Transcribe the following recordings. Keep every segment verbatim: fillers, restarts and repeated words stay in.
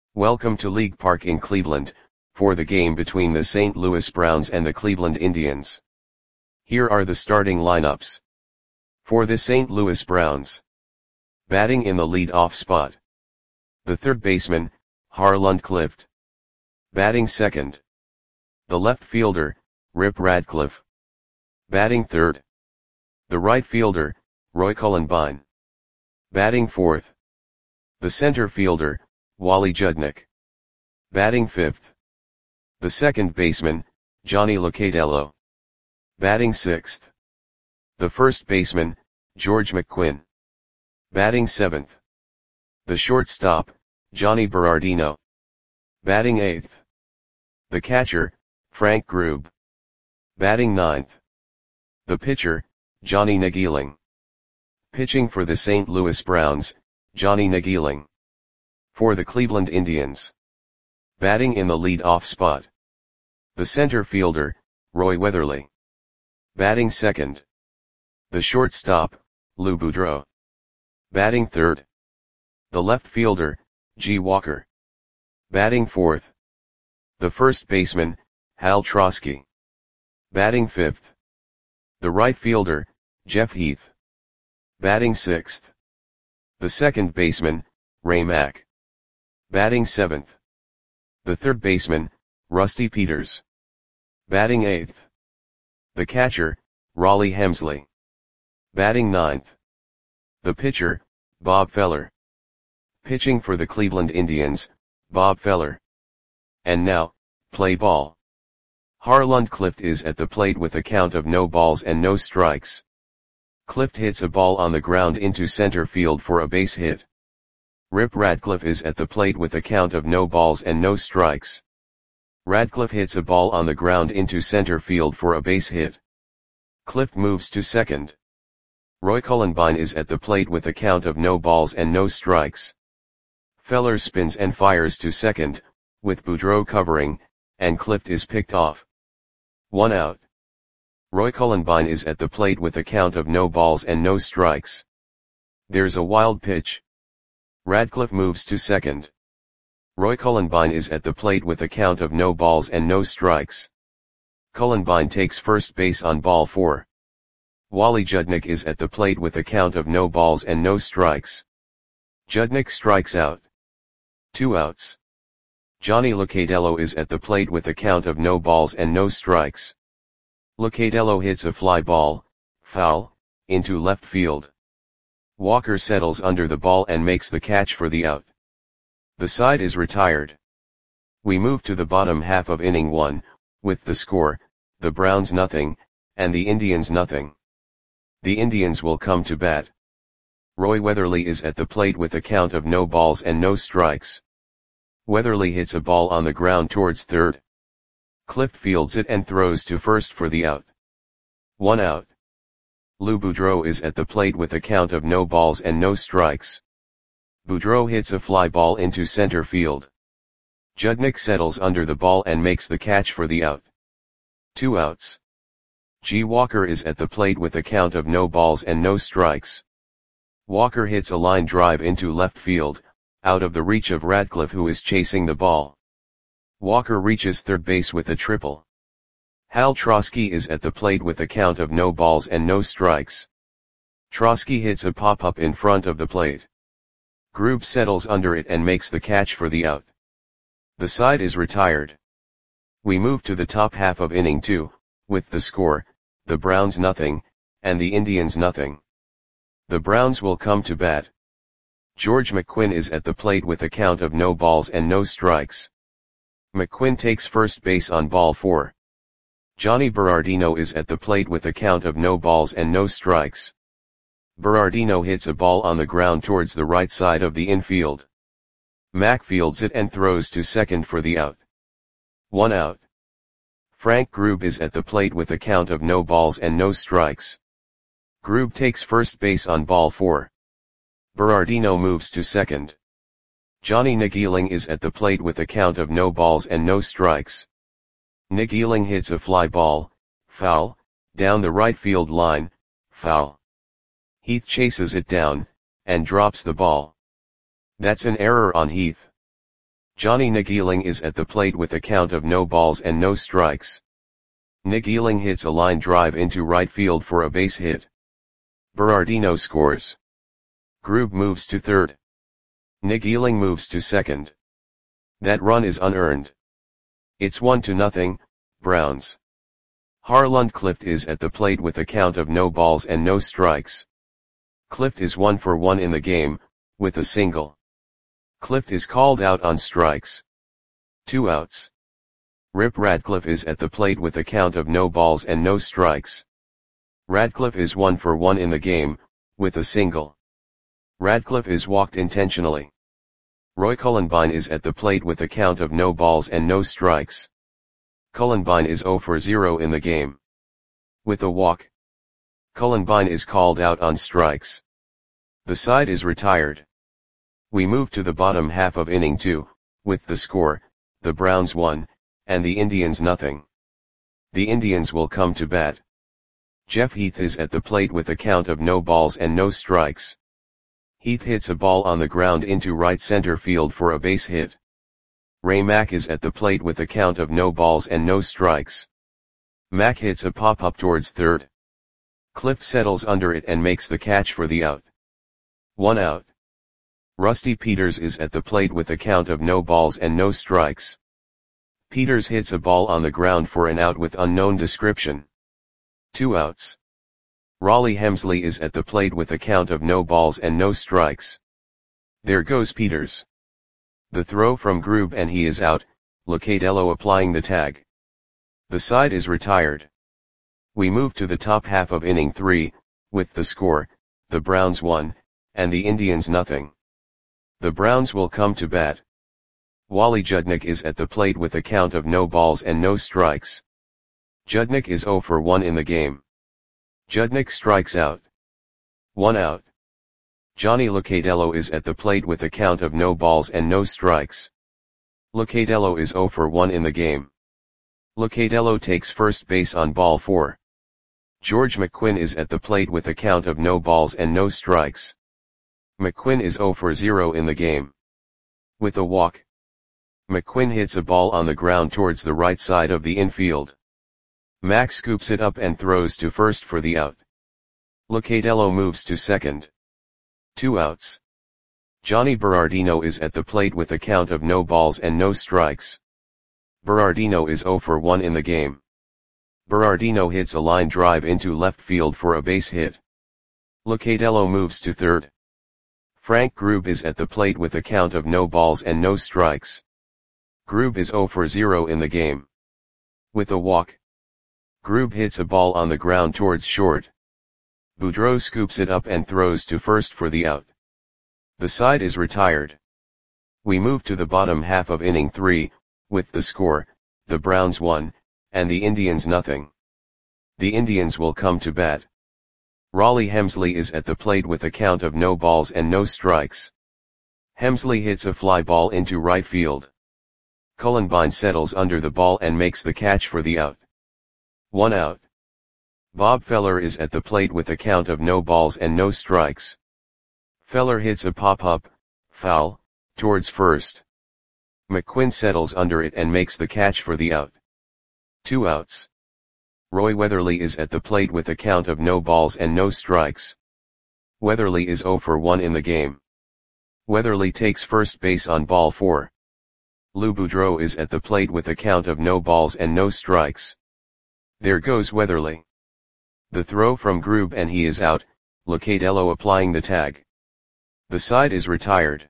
Welcome to League Park in Cleveland, for the game between the Saint Louis Browns and the Cleveland Indians. Here are the starting lineups. For the Saint Louis Browns. Batting in the lead-off spot. The third baseman, Harland Clift. Batting second. The left fielder, Rip Radcliffe. Batting third. The right fielder, Roy Cullenbine. Batting fourth. The center fielder, Wally Judnick. Batting fifth. The second baseman, Johnny Locatello. Batting sixth. The first baseman, George McQuinn. Batting seventh. The shortstop, Johnny Berardino. Batting eighth. The catcher, Frank Grube. Batting ninth. The pitcher, Johnny Nageeling. Pitching for the Saint Louis Browns, Johnny Nageeling. For the Cleveland Indians. Batting in the lead-off spot. The center fielder, Roy Weatherly. Batting second. The shortstop, Lou Boudreau. Batting third. The left fielder, G. Walker. Batting fourth. The first baseman, Hal Trosky. Batting fifth. The right fielder, Jeff Heath. Batting sixth. The second baseman, Ray Mack. Batting seventh. The third baseman, Rusty Peters. Batting eighth. The catcher, Raleigh Hemsley. Batting ninth. The pitcher, Bob Feller. Pitching for the Cleveland Indians, Bob Feller. And now, play ball. Harland Clift is at the plate with a count of no balls and no strikes. Clift hits a ball on the ground into center field for a base hit. Rip Radcliffe is at the plate with a count of no balls and no strikes. Radcliffe hits a ball on the ground into center field for a base hit. Clift moves to second. Roy Cullenbine is at the plate with a count of no balls and no strikes. Feller spins and fires to second, with Boudreau covering, and Clift is picked off. One out. Roy Cullenbine is at the plate with a count of no balls and no strikes. There's a wild pitch. Radcliffe moves to second. Roy Cullenbine is at the plate with a count of no balls and no strikes. Cullenbine takes first base on ball four. Wally Judnick is at the plate with a count of no balls and no strikes. Judnick strikes out. Two outs. Johnny Locatello is at the plate with a count of no balls and no strikes. Locatello hits a fly ball, foul, into left field. Walker settles under the ball and makes the catch for the out. The side is retired. We move to the bottom half of inning one, with the score, the Browns nothing, and the Indians nothing. The Indians will come to bat. Roy Weatherly is at the plate with a count of no balls and no strikes. Weatherly hits a ball on the ground towards third. Clift fields it and throws to first for the out. One out. Lou Boudreau is at the plate with a count of no balls and no strikes. Boudreau hits a fly ball into center field. Judnick settles under the ball and makes the catch for the out. Two outs. G. Walker is at the plate with a count of no balls and no strikes. Walker hits a line drive into left field, out of the reach of Radcliffe, who is chasing the ball. Walker reaches third base with a triple. Hal Trosky is at the plate with a count of no balls and no strikes. Trosky hits a pop-up in front of the plate. Grube settles under it and makes the catch for the out. The side is retired. We move to the top half of inning two, with the score, the Browns nothing, and the Indians nothing. The Browns will come to bat. George McQuinn is at the plate with a count of no balls and no strikes. McQuinn takes first base on ball four. Johnny Berardino is at the plate with a count of no balls and no strikes. Berardino hits a ball on the ground towards the right side of the infield. Mack fields it and throws to second for the out. One out. Frank Grube is at the plate with a count of no balls and no strikes. Grube takes first base on ball four. Berardino moves to second. Johnny Nageeling is at the plate with a count of no balls and no strikes. Nageeling hits a fly ball, foul, down the right field line, foul. Heath chases it down, and drops the ball. That's an error on Heath. Johnny Nageeling is at the plate with a count of no balls and no strikes. Nageeling hits a line drive into right field for a base hit. Berardino scores. Grube moves to third. Nageeling moves to second. That run is unearned. It's one to nothing, Browns. Harland Clift is at the plate with a count of no balls and no strikes. Clift is one for one in the game, with a single. Clift is called out on strikes. Two outs. Rip Radcliffe is at the plate with a count of no balls and no strikes. Radcliffe is one for one in the game, with a single. Radcliffe is walked intentionally. Roy Cullenbine is at the plate with a count of no balls and no strikes. Cullenbine is zero for zero in the game. With a walk. Cullenbine is called out on strikes. The side is retired. We move to the bottom half of inning two, with the score, the Browns one, and the Indians nothing. The Indians will come to bat. Jeff Heath is at the plate with a count of no balls and no strikes. Heath hits a ball on the ground into right center field for a base hit. Ray Mack is at the plate with a count of no balls and no strikes. Mack hits a pop-up towards third. Clift settles under it and makes the catch for the out. One out. Rusty Peters is at the plate with a count of no balls and no strikes. Peters hits a ball on the ground for an out with unknown description. Two outs. Raleigh Hemsley is at the plate with a count of no balls and no strikes. There goes Peters. The throw from Grube and he is out, Locatello applying the tag. The side is retired. We move to the top half of inning three, with the score, the Browns one, and the Indians nothing. The Browns will come to bat. Wally Judnick is at the plate with a count of no balls and no strikes. Judnick is zero for one in the game. Judnick strikes out. One out. Johnny Locatello is at the plate with a count of no balls and no strikes. Locatello is zero for one in the game. Locatello takes first base on ball four. George McQuinn is at the plate with a count of no balls and no strikes. McQuinn is zero for zero in the game. With a walk. McQuinn hits a ball on the ground towards the right side of the infield. Mack scoops it up and throws to first for the out. Locatello moves to second. Two outs. Johnny Berardino is at the plate with a count of no balls and no strikes. Berardino is zero for one in the game. Berardino hits a line drive into left field for a base hit. Locatello moves to third. Frank Grube is at the plate with a count of no balls and no strikes. Grube is zero for zero in the game. With a walk. Grube hits a ball on the ground towards short. Boudreau scoops it up and throws to first for the out. The side is retired. We move to the bottom half of inning three, with the score, the Browns one, and the Indians nothing. The Indians will come to bat. Raleigh Hemsley is at the plate with a count of no balls and no strikes. Hemsley hits a fly ball into right field. Cullenbine settles under the ball and makes the catch for the out. One out. Bob Feller is at the plate with a count of no balls and no strikes. Feller hits a pop-up, foul, towards first. McQuinn settles under it and makes the catch for the out. Two outs. Roy Weatherly is at the plate with a count of no balls and no strikes. Weatherly is zero for one in the game. Weatherly takes first base on ball four. Lou Boudreau is at the plate with a count of no balls and no strikes. There goes Weatherly. The throw from Grube and he is out, Locatello applying the tag. The side is retired.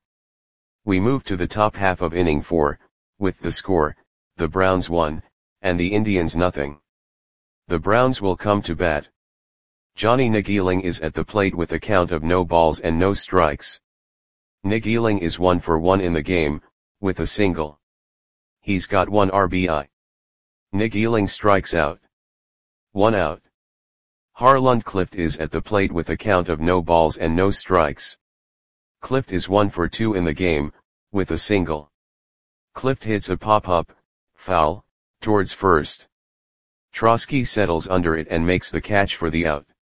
We move to the top half of inning four, with the score, the Browns one, and the Indians nothing. The Browns will come to bat. Johnny Nageeling is at the plate with a count of no balls and no strikes. Nageeling is one for one in the game, with a single. He's got one R B I. Nageeling strikes out. One out. Harland Clift is at the plate with a count of no balls and no strikes. Clift is one for two in the game, with a single. Clift hits a pop-up, foul, towards first. Trotsky settles under it and makes the catch for the out.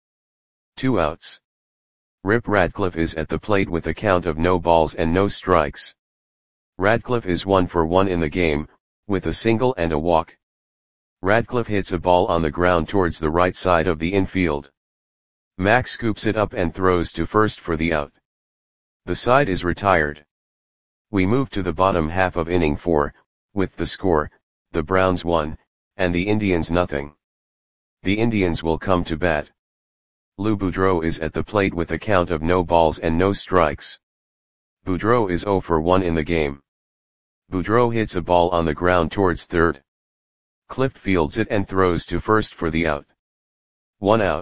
Two outs. Rip Radcliffe is at the plate with a count of no balls and no strikes. Radcliffe is one for one in the game, with a single and a walk. Radcliffe hits a ball on the ground towards the right side of the infield. Mac scoops it up and throws to first for the out. The side is retired. We move to the bottom half of inning four, with the score, the Browns one, and the Indians nothing. The Indians will come to bat. Lou Boudreau is at the plate with a count of no balls and no strikes. Boudreau is zero for one in the game. Boudreau hits a ball on the ground towards third. Clift fields it and throws to first for the out. One out.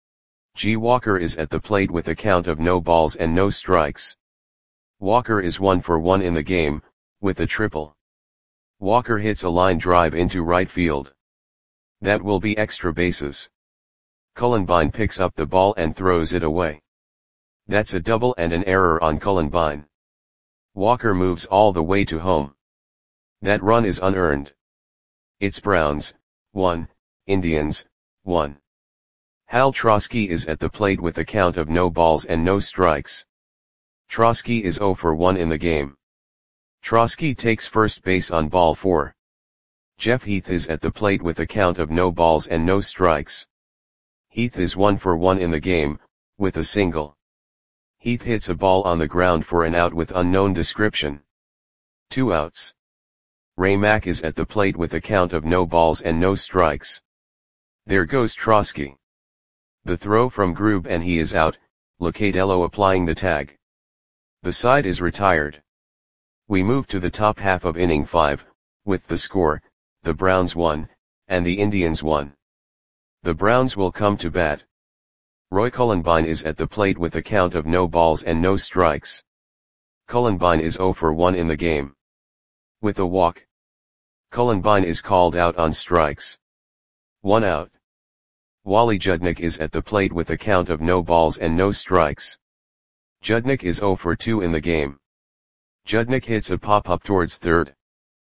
G. Walker is at the plate with a count of no balls and no strikes. Walker is one for one in the game, with a triple. Walker hits a line drive into right field. That will be extra bases. Cullenbine picks up the ball and throws it away. That's a double and an error on Cullenbine. Walker moves all the way to home. That run is unearned. It's Browns, one, Indians, one. Hal Trosky is at the plate with a count of no balls and no strikes. Trosky is zero for one in the game. Trosky takes first base on ball four. Jeff Heath is at the plate with a count of no balls and no strikes. Heath is one for one in the game, with a single. Heath hits a ball on the ground for an out with unknown description. Two outs. Ray Mack is at the plate with a count of no balls and no strikes. There goes Trosky. The throw from Grube and he is out, Locatello applying the tag. The side is retired. We move to the top half of inning five, with the score, the Browns one, and the Indians one. The Browns will come to bat. Roy Cullenbine is at the plate with a count of no balls and no strikes. Cullenbine is zero for one in the game. With a walk. Cullenbine is called out on strikes. One out. Wally Judnick is at the plate with a count of no balls and no strikes. Judnick is zero for two in the game. Judnick hits a pop-up towards third.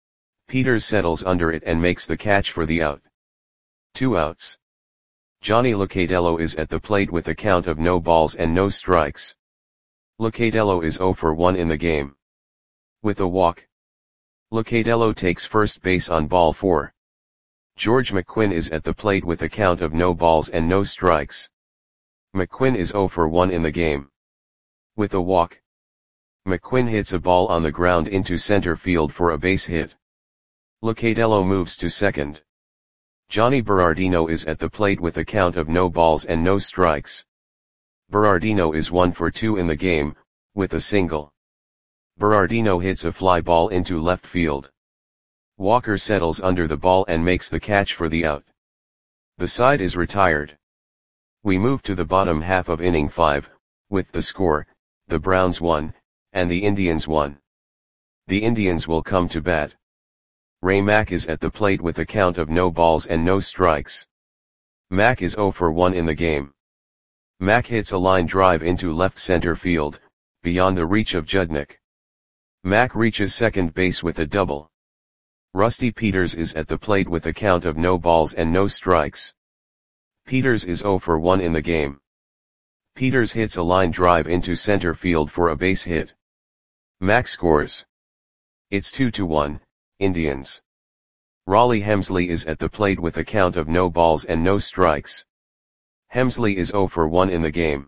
Peters settles under it and makes the catch for the out. Two outs. Johnny Locatello is at the plate with a count of no balls and no strikes. Locatello is zero for one in the game. With a walk. Locatello takes first base on ball four. George McQuinn is at the plate with a count of no balls and no strikes. McQuinn is zero for one in the game. With a walk. McQuinn hits a ball on the ground into center field for a base hit. Locatello moves to second. Johnny Berardino is at the plate with a count of no balls and no strikes. Berardino is one for two in the game, with a single. Berardino hits a fly ball into left field. Walker settles under the ball and makes the catch for the out. The side is retired. We move to the bottom half of inning five, with the score, the Browns one, and the Indians one. The Indians will come to bat. Ray Mack is at the plate with a count of no balls and no strikes. Mack is zero for one in the game. Mack hits a line drive into left center field, beyond the reach of Judnick. Mack reaches second base with a double. Rusty Peters is at the plate with a count of no balls and no strikes. Peters is zero for one in the game. Peters hits a line drive into center field for a base hit. Mack scores. It's two to one, Indians. Raleigh Hemsley is at the plate with a count of no balls and no strikes. Hemsley is zero for one in the game.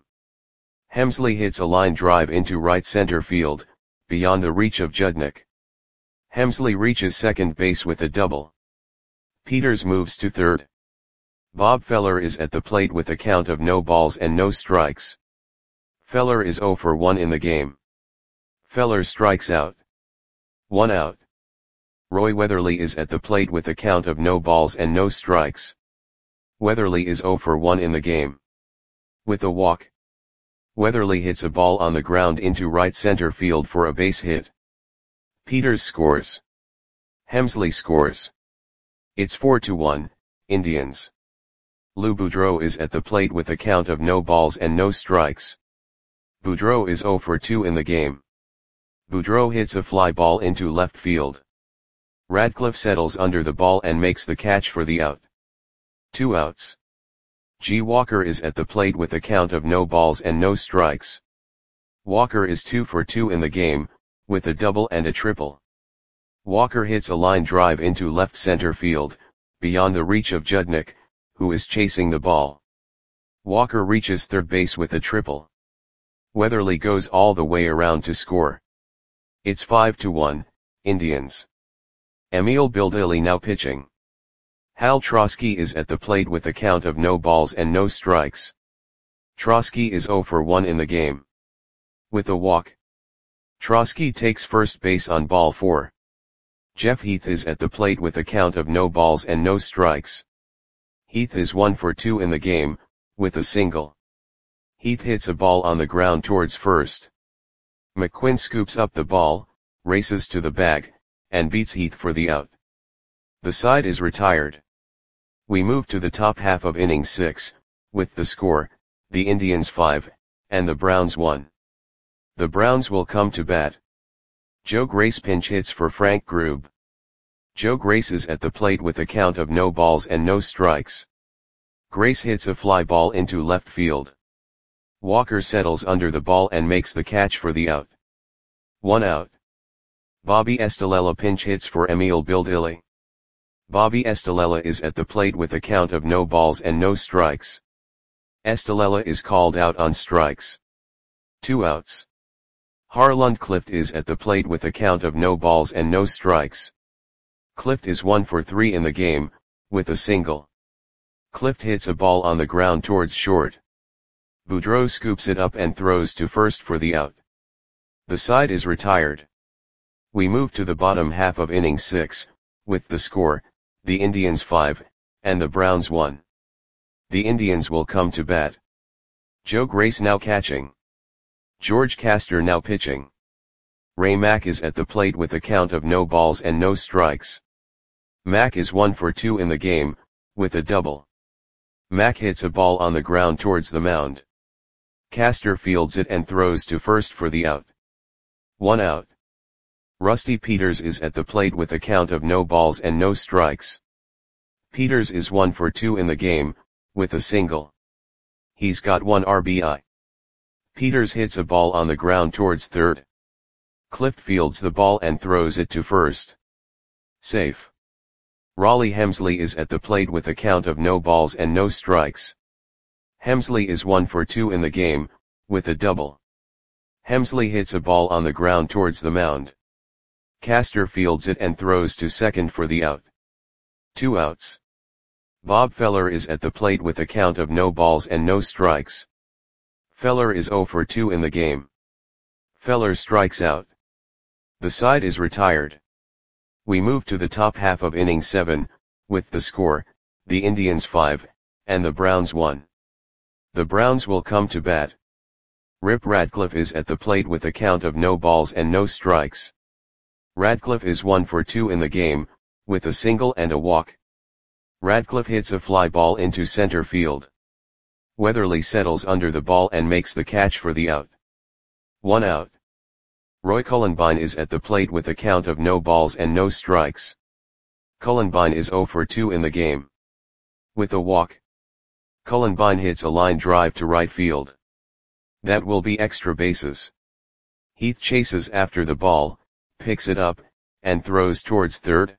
Hemsley hits a line drive into right center field, beyond the reach of Judnick. Hemsley reaches second base with a double. Peters moves to third. Bob Feller is at the plate with a count of no balls and no strikes. Feller is zero for one in the game. Feller strikes out. One out. Roy Weatherly is at the plate with a count of no balls and no strikes. Weatherly is zero for one in the game. With a walk. Weatherly hits a ball on the ground into right center field for a base hit. Peters scores. Hemsley scores. It's four to one, Indians. Lou Boudreau is at the plate with a count of no balls and no strikes. Boudreau is zero for two in the game. Boudreau hits a fly ball into left field. Radcliffe settles under the ball and makes the catch for the out. Two outs. G. Walker is at the plate with a count of no balls and no strikes. Walker is two for two in the game, with a double and a triple. Walker hits a line drive into left center field, beyond the reach of Judnick, who is chasing the ball. Walker reaches third base with a triple. Weatherly goes all the way around to score. It's five to one, Indians. Emil Bildili now pitching. Hal Trosky is at the plate with a count of no balls and no strikes. Trosky is zero for one in the game. With a walk. Trosky takes first base on ball four. Jeff Heath is at the plate with a count of no balls and no strikes. Heath is one for two in the game, with a single. Heath hits a ball on the ground towards first. McQuinn scoops up the ball, races to the bag, and beats Heath for the out. The side is retired. We move to the top half of inning six, with the score, the Indians five, and the Browns one. The Browns will come to bat. Joe Grace pinch hits for Frank Grube. Joe Grace is at the plate with a count of no balls and no strikes. Grace hits a fly ball into left field. Walker settles under the ball and makes the catch for the out. One out. Bobby Estalella pinch hits for Emil Bildili. Bobby Estalella is at the plate with a count of no balls and no strikes. Estalella is called out on strikes. Two outs. Harlund Clift is at the plate with a count of no balls and no strikes. Clift is one for three in the game, with a single. Clift hits a ball on the ground towards short. Boudreau scoops it up and throws to first for the out. The side is retired. We move to the bottom half of inning six, with the score, the Indians five, and the Browns one. The Indians will come to bat. Joe Grace now catching. George Castor now pitching. Ray Mack is at the plate with a count of no balls and no strikes. Mack is one for two in the game, with a double. Mack hits a ball on the ground towards the mound. Castor fields it and throws to first for the out. One out. Rusty Peters is at the plate with a count of no balls and no strikes. Peters is one for two in the game, with a single. He's got one R B I. Peters hits a ball on the ground towards third. Clift fields the ball and throws it to first. Safe. Raleigh Hemsley is at the plate with a count of no balls and no strikes. Hemsley is one for two in the game, with a double. Hemsley hits a ball on the ground towards the mound. Castor fields it and throws to second for the out. Two outs. Bob Feller is at the plate with a count of no balls and no strikes. Feller is zero for two in the game. Feller strikes out. The side is retired. We move to the top half of inning seven, with the score, the Indians five, and the Browns one. The Browns will come to bat. Rip Radcliffe is at the plate with a count of no balls and no strikes. Radcliffe is one for two in the game, with a single and a walk. Radcliffe hits a fly ball into center field. Weatherly settles under the ball and makes the catch for the out. One out. Roy Cullenbine is at the plate with a count of no balls and no strikes. Cullenbine is zero for two in the game. With a walk. Cullenbine hits a line drive to right field. That will be extra bases. Heath chases after the ball, picks it up, and throws towards third.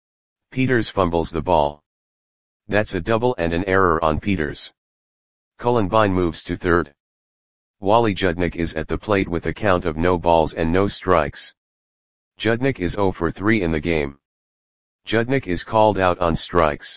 Peters fumbles the ball. That's a double and an error on Peters. Cullenbine moves to third. Wally Judnick is at the plate with a count of no balls and no strikes. Judnick is zero for three in the game. Judnick is called out on strikes.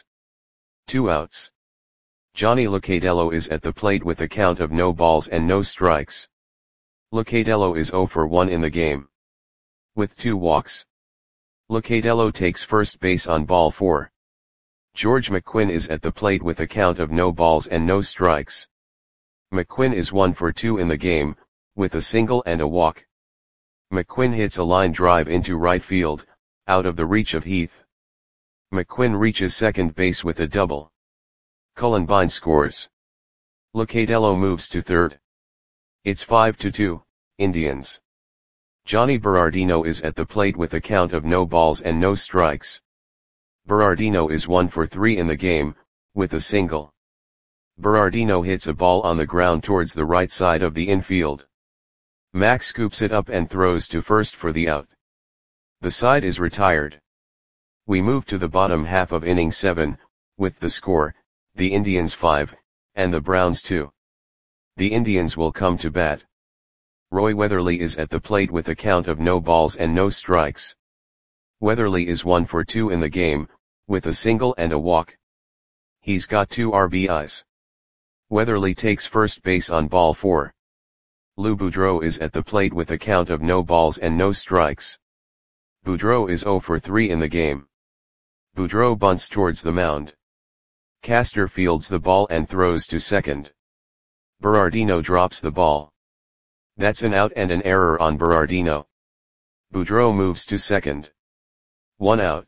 Two outs. Johnny Locadello is at the plate with a count of no balls and no strikes. Locadello is zero for one in the game. With two walks. Locadello takes first base on ball four. George McQuinn is at the plate with a count of no balls and no strikes. McQuinn is one for two in the game, with a single and a walk. McQuinn hits a line drive into right field, out of the reach of Heath. McQuinn reaches second base with a double. Cullenbine scores. Locadello moves to third. It's five to two, Indians. Johnny Berardino is at the plate with a count of no balls and no strikes. Berardino is one for three in the game, with a single. Berardino hits a ball on the ground towards the right side of the infield. Mack scoops it up and throws to first for the out. The side is retired. We move to the bottom half of inning seven, with the score, the Indians five, and the Browns two. The Indians will come to bat. Roy Weatherly is at the plate with a count of no balls and no strikes. Weatherly is one for two in the game, with a single and a walk. He's got two R B Is. Weatherly takes first base on ball four. Lou Boudreau is at the plate with a count of no balls and no strikes. Boudreau is zero for three in the game. Boudreau bunts towards the mound. Castor fields the ball and throws to second. Berardino drops the ball. That's an out and an error on Berardino. Boudreau moves to second. One out.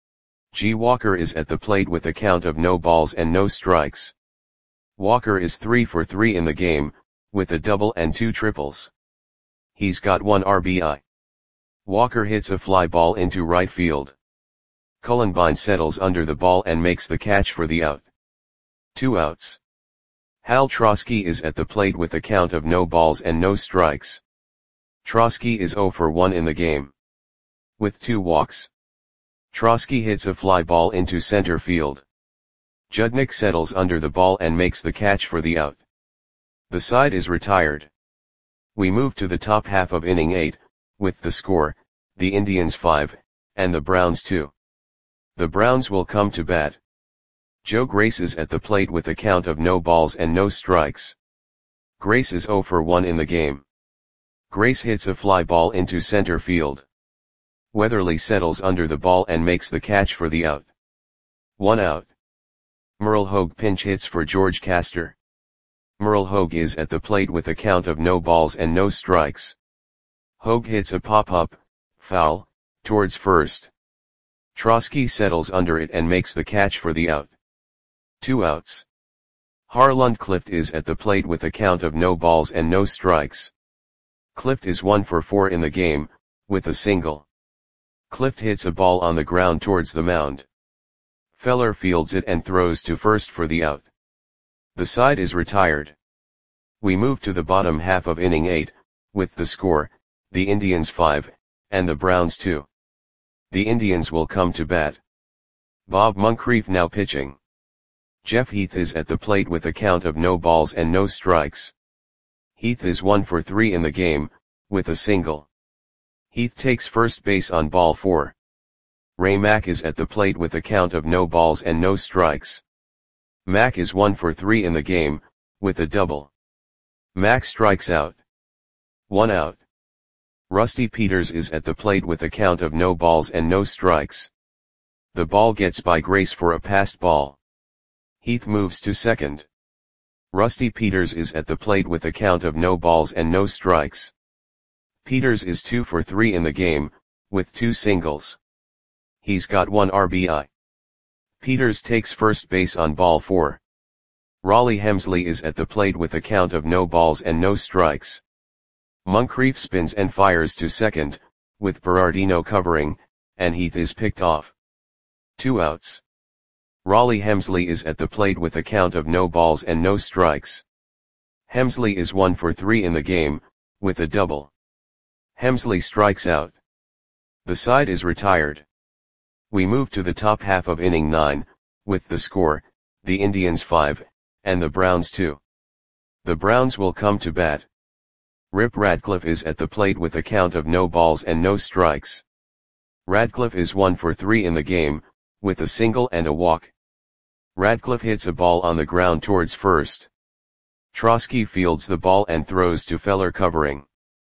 G. Walker is at the plate with a count of no balls and no strikes. Walker is three for three in the game, with a double and two triples. He's got one R B I. Walker hits a fly ball into right field. Cullenbine settles under the ball and makes the catch for the out. Two outs. Hal Trosky is at the plate with a count of no balls and no strikes. Trosky is zero for one in the game. With two walks. Trosky hits a fly ball into center field. Judnick settles under the ball and makes the catch for the out. The side is retired. We move to the top half of inning eight, with the score, the Indians five, and the Browns two. The Browns will come to bat. Joe Grace is at the plate with a count of no balls and no strikes. Grace is zero for one in the game. Grace hits a fly ball into center field. Weatherly settles under the ball and makes the catch for the out. One out. Merle Hogue pinch hits for George Castor. Merle Hogue is at the plate with a count of no balls and no strikes. Hogue hits a pop-up, foul, towards first. Trosky settles under it and makes the catch for the out. Two outs. Harland Clift is at the plate with a count of no balls and no strikes. Clift is one for four in the game, with a single. Clift hits a ball on the ground towards the mound. Feller fields it and throws to first for the out. The side is retired. We move to the bottom half of inning eight, with the score, the Indians five, and the Browns two. The Indians will come to bat. Bob Moncrief now pitching. Jeff Heath is at the plate with a count of no balls and no strikes. Heath is one for three in the game, with a single. Heath takes first base on ball four. Ray Mack is at the plate with a count of no balls and no strikes. Mack is one for three in the game, with a double. Mack strikes out. One out. Rusty Peters is at the plate with a count of no balls and no strikes. The ball gets by Grace for a passed ball. Heath moves to second. Rusty Peters is at the plate with a count of no balls and no strikes. Peters is two for three in the game, with two singles. He's got one R B I. Peters takes first base on ball four. Raleigh Hemsley is at the plate with a count of no balls and no strikes. Moncrief spins and fires to second, with Berardino covering, and Heath is picked off. Two outs. Raleigh Hemsley is at the plate with a count of no balls and no strikes. Hemsley is one for three in the game, with a double. Hemsley strikes out. The side is retired. We move to the top half of inning nine, with the score, the Indians five, and the Browns two. The Browns will come to bat. Rip Radcliffe is at the plate with a count of no balls and no strikes. Radcliffe is one for three in the game, with a single and a walk. Radcliffe hits a ball on the ground towards first. Trosky fields the ball and throws to Feller covering.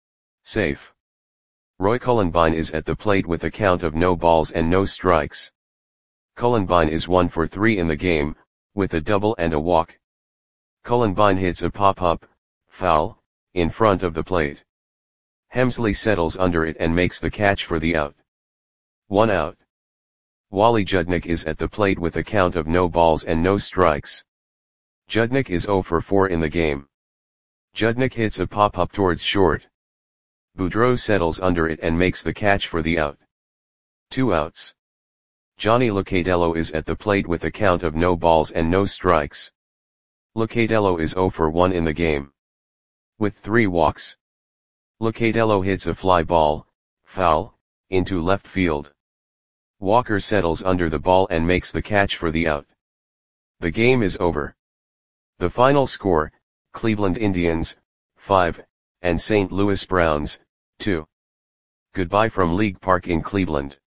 Safe. Roy Cullenbine is at the plate with a count of no balls and no strikes. Cullenbine is one for three in the game, with a double and a walk. Cullenbine hits a pop-up, foul, in front of the plate. Hemsley settles under it and makes the catch for the out. One out. Wally Judnick is at the plate with a count of no balls and no strikes. Judnick is zero for four in the game. Judnick hits a pop-up towards short. Boudreau settles under it and makes the catch for the out. Two outs. Johnny Locadello is at the plate with a count of no balls and no strikes. Locadello is zero for one in the game. With three walks. Locadello hits a fly ball, foul, into left field. Walker settles under the ball and makes the catch for the out. The game is over. The final score, Cleveland Indians, five, and Saint Louis Browns, two. Goodbye from League Park in Cleveland.